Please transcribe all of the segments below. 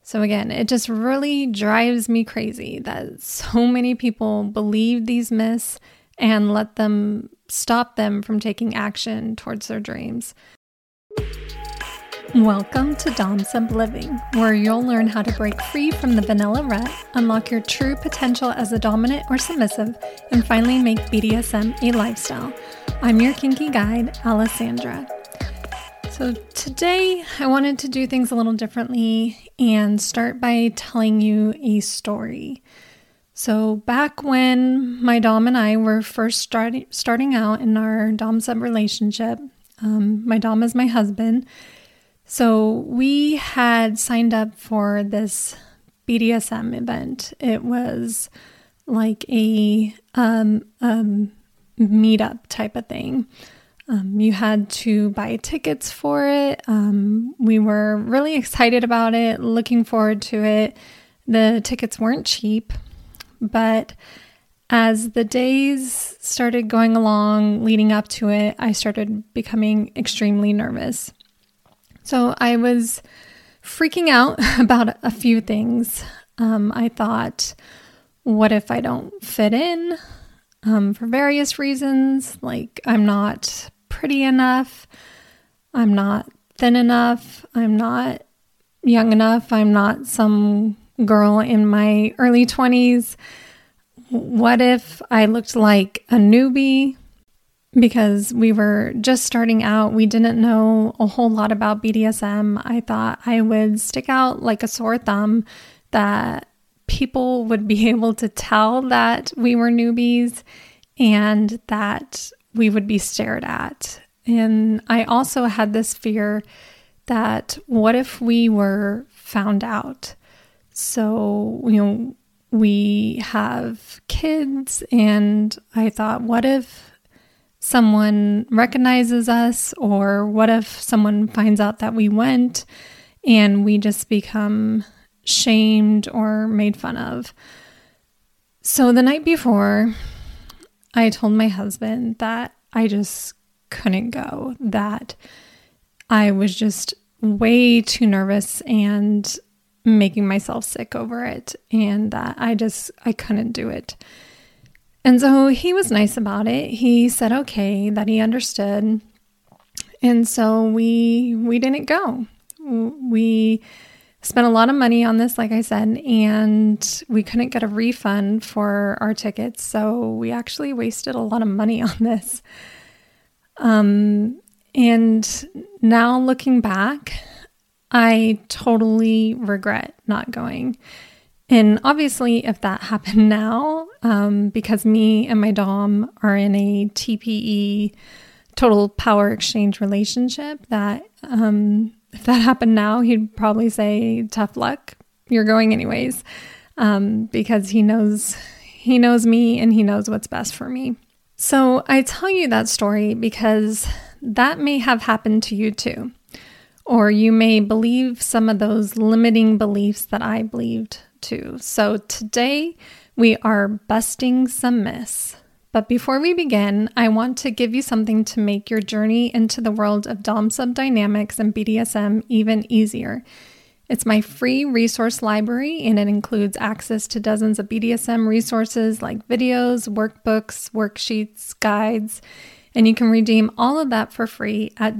So again, it just really drives me crazy that so many people believe these myths and let them stop them from taking action towards their dreams. Welcome to Dom-Sub Living, where you'll learn how to break free from the vanilla rut, unlock your true potential as a dominant or submissive, and finally make BDSM a lifestyle. I'm your kinky guide, Alessandra. So today I wanted to do things a little differently and start by telling you a story. So back when my Dom and I were first starting out in our Dom-Sub relationship, my Dom is my husband. So we had signed up for this BDSM event. It was like a meetup type of thing. You had to buy tickets for it. We were really excited about it, looking forward to it. The tickets weren't cheap, but as the days started going along leading up to it, I started becoming extremely nervous. So I was freaking out about a few things. I thought, what if I don't fit in? For various reasons, like I'm not pretty enough, I'm not thin enough, I'm not young enough, I'm not some girl in my early 20s. What if I looked like a newbie? Because we were just starting out, we didn't know a whole lot about BDSM. I thought I would stick out like a sore thumb, that people would be able to tell that we were newbies and that we would be stared at. And I also had this fear that what if we were found out? So, we have kids, and I thought, what if someone recognizes us, or what if someone finds out that we went and we just become shamed or made fun of? So the night before, I told my husband that I just couldn't go, that I was just way too nervous and making myself sick over it, and that I couldn't do it. And so he was nice about it. He said okay, that he understood. And so we didn't go. We spent a lot of money on this, like I said, and we couldn't get a refund for our tickets. So we actually wasted a lot of money on this. And now looking back, I totally regret not going. And obviously, if that happened now, because me and my Dom are in a TPE, total power exchange relationship, that if that happened now, he'd probably say, tough luck, you're going anyways, because he knows me and he knows what's best for me. So I tell you that story because that may have happened to you too. Or you may believe some of those limiting beliefs that I believed too. So today we are busting some myths. But before we begin, I want to give you something to make your journey into the world of Dom-Sub dynamics and BDSM even easier. It's my free resource library, and it includes access to dozens of BDSM resources like videos, workbooks, worksheets, guides, and you can redeem all of that for free at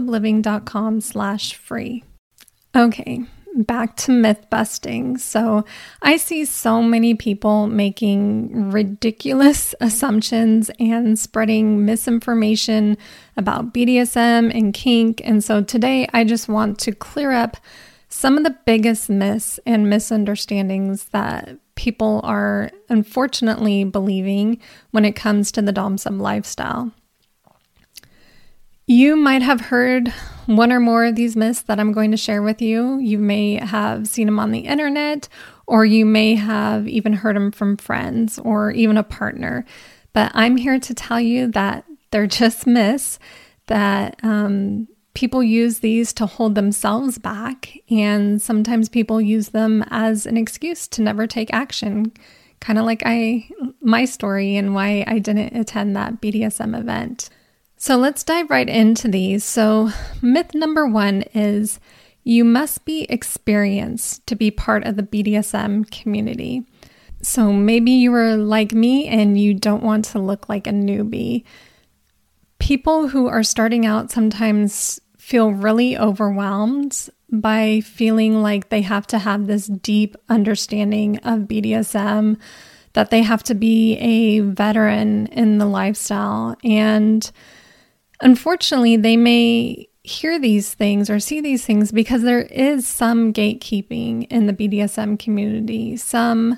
domsubliving.com/free. Okay, back to myth busting. So I see so many people making ridiculous assumptions and spreading misinformation about BDSM and kink. And so today I just want to clear up some of the biggest myths and misunderstandings that people are unfortunately believing when it comes to the Dom-Sub lifestyle. You might have heard one or more of these myths that I'm going to share with you. You may have seen them on the internet, or you may have even heard them from friends or even a partner. But I'm here to tell you that they're just myths, that people use these to hold themselves back, and sometimes people use them as an excuse to never take action, kind of like my story and why I didn't attend that BDSM event. So let's dive right into these. So myth number one is you must be experienced to be part of the BDSM community. So maybe you were like me and you don't want to look like a newbie. People who are starting out sometimes feel really overwhelmed by feeling like they have to have this deep understanding of BDSM, that they have to be a veteran in the lifestyle. And unfortunately, they may hear these things or see these things because there is some gatekeeping in the BDSM community. Some,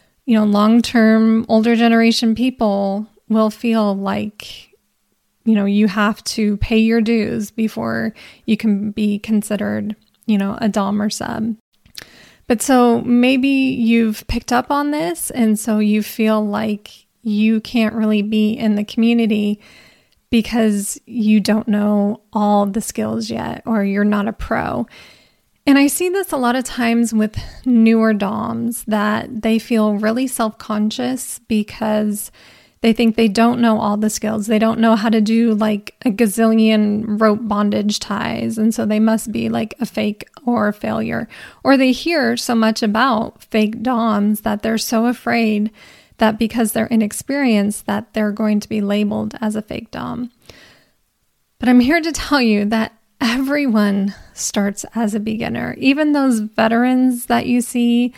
long-term older generation people will feel like, you have to pay your dues before you can be considered, a dom or sub. But so maybe you've picked up on this, and so you feel like you can't really be in the community because you don't know all the skills yet, or you're not a pro. And I see this a lot of times with newer doms, that they feel really self-conscious because they think they don't know all the skills. They don't know how to do like a gazillion rope bondage ties. And so they must be like a fake or a failure. Or they hear so much about fake doms that they're so afraid that because they're inexperienced that they're going to be labeled as a fake dom. But I'm here to tell you that everyone starts as a beginner. Even those veterans that you see,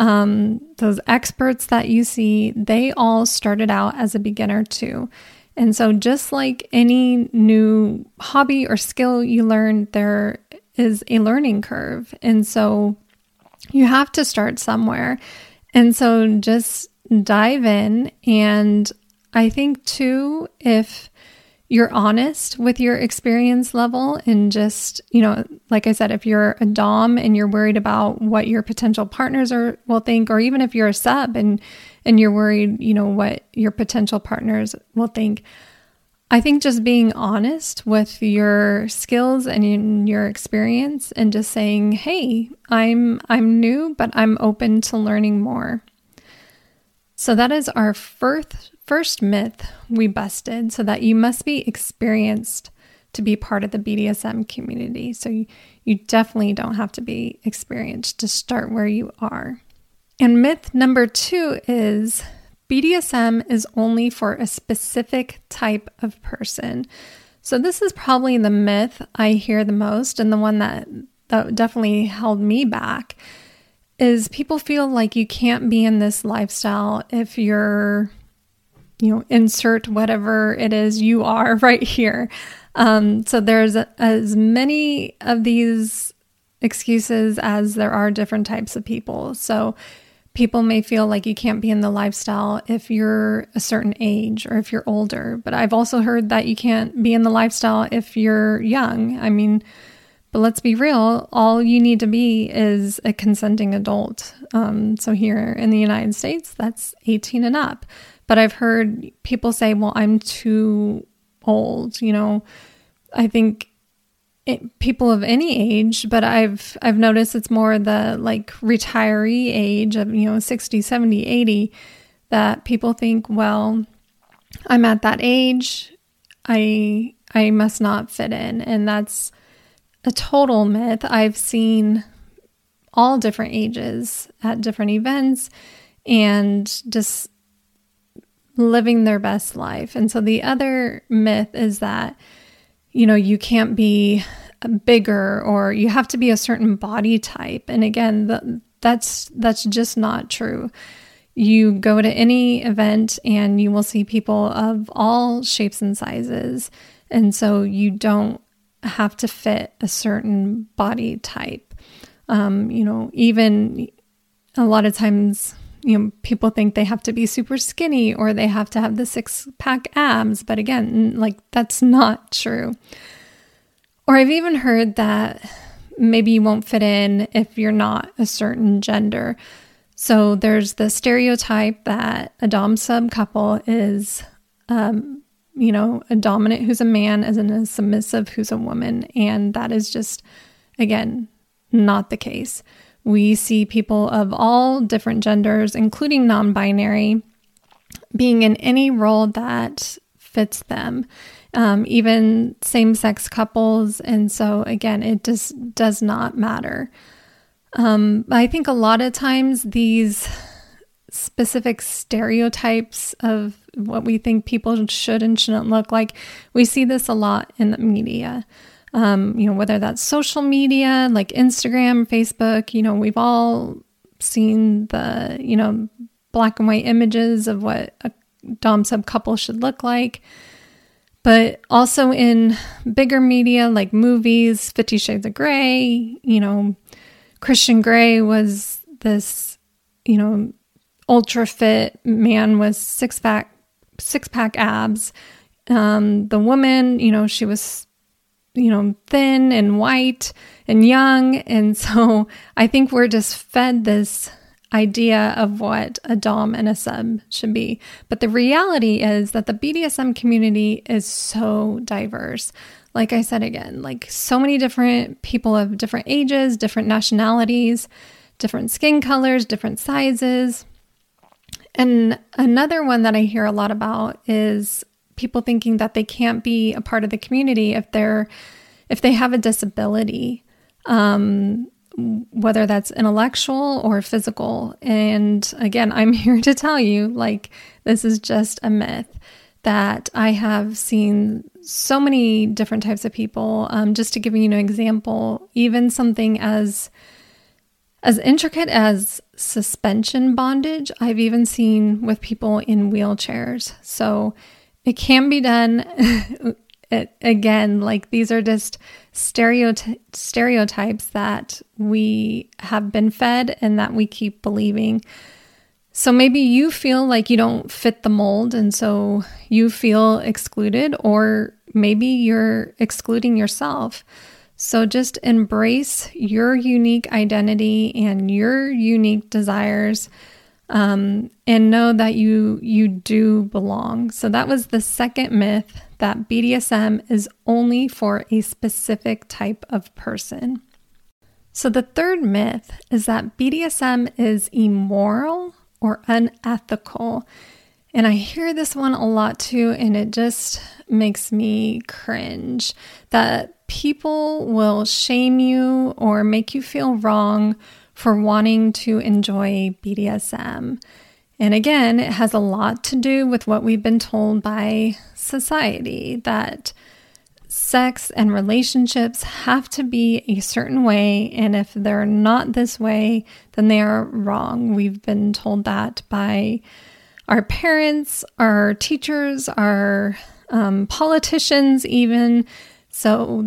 those experts that you see, they all started out as a beginner too. And so just like any new hobby or skill you learn, there is a learning curve. And so you have to start somewhere. And so just dive in. And I think too, if you're honest with your experience level and just, like I said, if you're a dom and you're worried about what your potential partners will think, or even if you're a sub and you're worried, what your potential partners will think, I think just being honest with your skills and in your experience and just saying, hey, I'm new, but I'm open to learning more. So that is our first myth we busted, so that you must be experienced to be part of the BDSM community. So you definitely don't have to be experienced to start where you are. And myth number 2 is BDSM is only for a specific type of person. So this is probably the myth I hear the most, and the one that definitely held me back, is people feel like you can't be in this lifestyle if you're, insert whatever it is you are right here. So there's as many of these excuses as there are different types of people. So people may feel like you can't be in the lifestyle if you're a certain age or if you're older. But I've also heard that you can't be in the lifestyle if you're young. But let's be real, all you need to be is a consenting adult. So here in the United States, that's 18 and up. But I've heard people say, well, I'm too old. I think people of any age, but I've noticed it's more the like retiree age of, 60, 70, 80, that people think, well, I'm at that age, I must not fit in. And that's a total myth. I've seen all different ages at different events and just living their best life. And so the other myth is that, you can't be bigger or you have to be a certain body type. And again, that's just not true. You go to any event and you will see people of all shapes and sizes. And so you don't have to fit a certain body type. Even a lot of times, people think they have to be super skinny or they have to have the 6-pack abs. But again, that's not true. Or I've even heard that maybe you won't fit in if you're not a certain gender. So there's the stereotype that a dom sub couple is, a dominant who's a man as in a submissive who's a woman. And that is just, again, not the case. We see people of all different genders, including non-binary, being in any role that fits them. even same-sex couples. And so again, it just does not matter. I think a lot of times these specific stereotypes of what we think people should and shouldn't look like, we see this a lot in the media. Whether that's social media like Instagram, Facebook, we've all seen the, black and white images of what a dom-sub couple should look like. But also in bigger media like movies, 50 Shades of Grey, Christian Grey was this, ultra fit man with six pack abs. The woman, she was, thin and white and young. And so I think we're just fed this idea of what a dom and a sub should be. But the reality is that the BDSM community is so diverse. Like I said again, like so many different people of different ages, different nationalities, different skin colors, different sizes. And another one that I hear a lot about is people thinking that they can't be a part of the community if they have a disability, whether that's intellectual or physical. And again, I'm here to tell you, like, this is just a myth. That I have seen so many different types of people. Just to give you an example, even something as intricate as suspension bondage, I've even seen with people in wheelchairs. So it can be done. Again, like these are just stereotypes that we have been fed and that we keep believing. So maybe you feel like you don't fit the mold and so you feel excluded, or maybe you're excluding yourself. So just embrace your unique identity and your unique desires, and know that you do belong. So that was the second myth, that BDSM is only for a specific type of person. So the third myth is that BDSM is immoral or unethical. And I hear this one a lot too, and it just makes me cringe that people will shame you or make you feel wrong for wanting to enjoy BDSM. And again, it has a lot to do with what we've been told by society, that sex and relationships have to be a certain way, and if they're not this way, then they are wrong. We've been told that by our parents, our teachers, our politicians even. So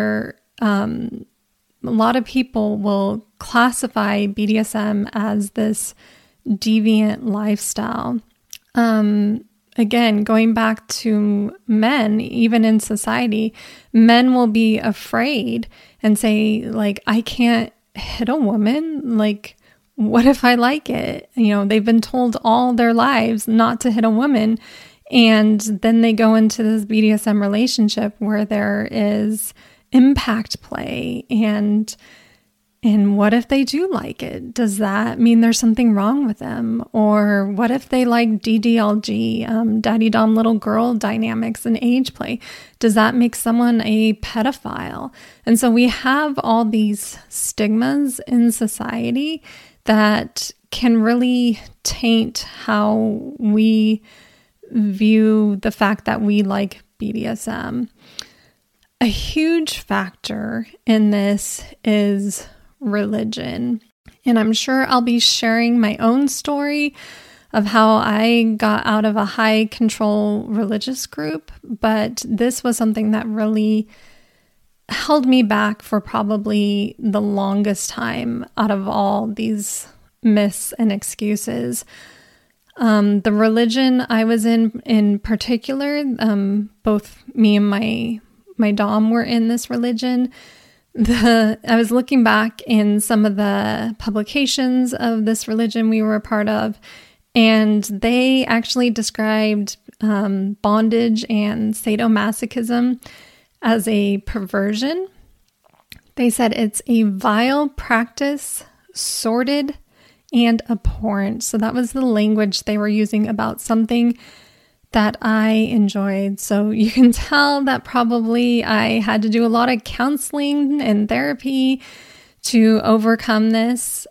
a lot of people will classify BDSM as this deviant lifestyle. Again, going back to men, even in society, men will be afraid and say, like, I can't hit a woman. Like, what if I like it? They've been told all their lives not to hit a woman. And then they go into this BDSM relationship where there is impact play. And what if they do like it? Does that mean there's something wrong with them? Or what if they like DDLG, daddy dom little girl dynamics and age play? Does that make someone a pedophile? And so we have all these stigmas in society that can really taint how we view the fact that we like BDSM. A huge factor in this is religion. And I'm sure I'll be sharing my own story of how I got out of a high control religious group, but this was something that really held me back for probably the longest time out of all these myths and excuses. The religion I was in particular, both me and my dom were in this religion. I was looking back in some of the publications of this religion we were a part of, and they actually described bondage and sadomasochism as a perversion. They said it's a vile practice, sordid and abhorrent. So that was the language they were using about something that I enjoyed. So you can tell that probably I had to do a lot of counseling and therapy to overcome this.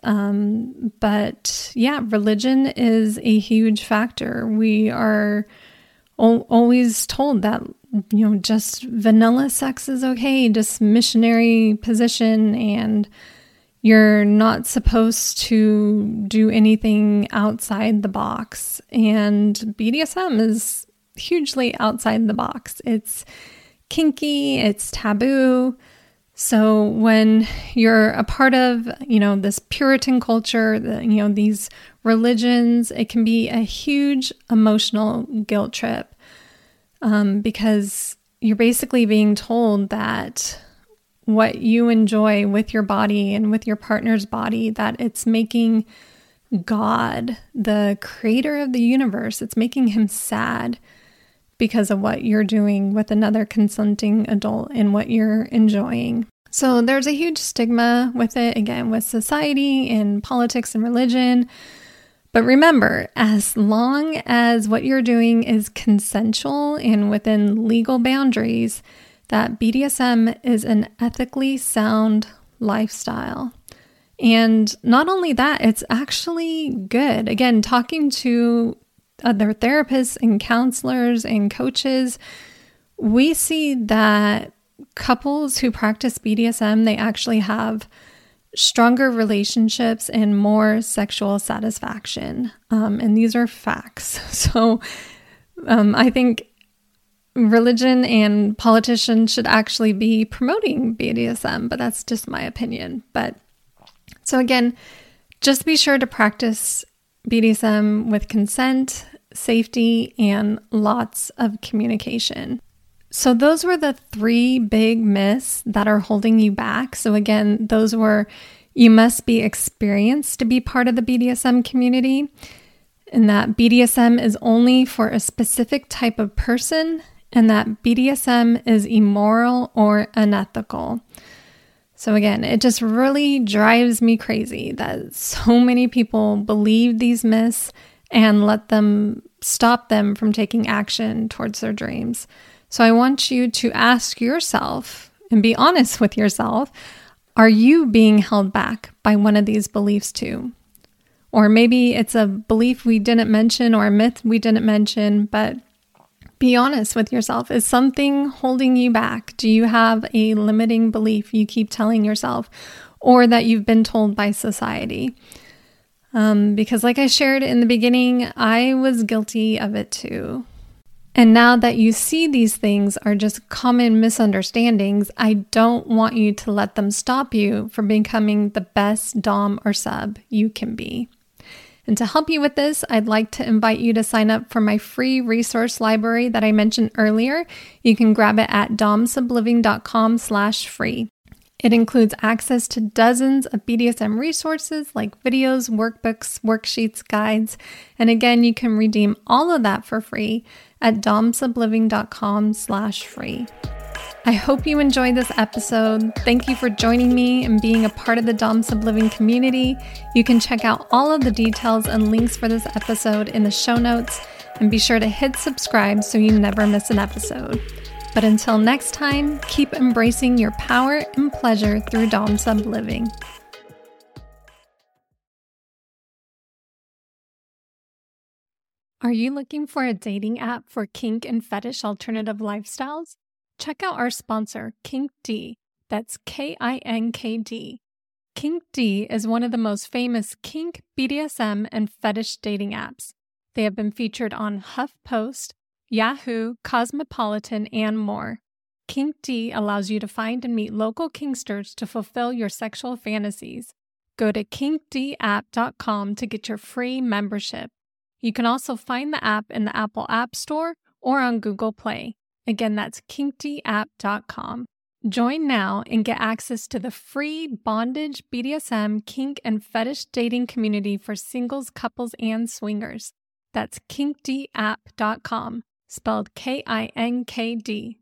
But yeah, religion is a huge factor. We are always told that, just vanilla sex is okay, just missionary position, and you're not supposed to do anything outside the box. And BDSM is hugely outside the box. It's kinky, it's taboo. So when you're a part of, this Puritan culture, these religions, it can be a huge emotional guilt trip, because you're basically being told that what you enjoy with your body and with your partner's body, that it's making God, the creator of the universe, it's making him sad because of what you're doing with another consenting adult and what you're enjoying. So there's a huge stigma with it, again, with society and politics and religion. But remember, as long as what you're doing is consensual and within legal boundaries, that BDSM is an ethically sound lifestyle. And not only that, it's actually good. Again, talking to other therapists and counselors and coaches, we see that couples who practice BDSM, they actually have stronger relationships and more sexual satisfaction. And these are facts. So I think religion and politicians should actually be promoting BDSM, but that's just my opinion. But so again, just be sure to practice BDSM with consent, safety, and lots of communication. So those were the 3 big myths that are holding you back. So again, those were, you must be experienced to be part of the BDSM community, and that BDSM is only for a specific type of person, and that BDSM is immoral or unethical. So again, it just really drives me crazy that so many people believe these myths and let them stop them from taking action towards their dreams. So I want you to ask yourself and be honest with yourself, are you being held back by one of these beliefs too? Or maybe it's a belief we didn't mention or a myth we didn't mention, but be honest with yourself. Is something holding you back? Do you have a limiting belief you keep telling yourself or that you've been told by society? Because like I shared in the beginning, I was guilty of it too. And now that you see these things are just common misunderstandings, I don't want you to let them stop you from becoming the best dom or sub you can be. And to help you with this, I'd like to invite you to sign up for my free resource library that I mentioned earlier. You can grab it at domsubliving.com/free. It includes access to dozens of BDSM resources like videos, workbooks, worksheets, guides. And again, you can redeem all of that for free at domsubliving.com/free. I hope you enjoyed this episode. Thank you for joining me and being a part of the Dom Sub Living community. You can check out all of the details and links for this episode in the show notes, and be sure to hit subscribe so you never miss an episode. But until next time, keep embracing your power and pleasure through Dom Sub Living. Are you looking for a dating app for kink and fetish alternative lifestyles? Check out our sponsor, KinkD. That's KINKD. KinkD is one of the most famous kink, BDSM, and fetish dating apps. They have been featured on HuffPost, Yahoo, Cosmopolitan, and more. KinkD allows you to find and meet local kinksters to fulfill your sexual fantasies. Go to kinkdapp.com to get your free membership. You can also find the app in the Apple App Store or on Google Play. Again, that's kinkdapp.com. Join now and get access to the free bondage, BDSM, kink, and fetish dating community for singles, couples, and swingers. That's kinkdapp.com, spelled KINKD.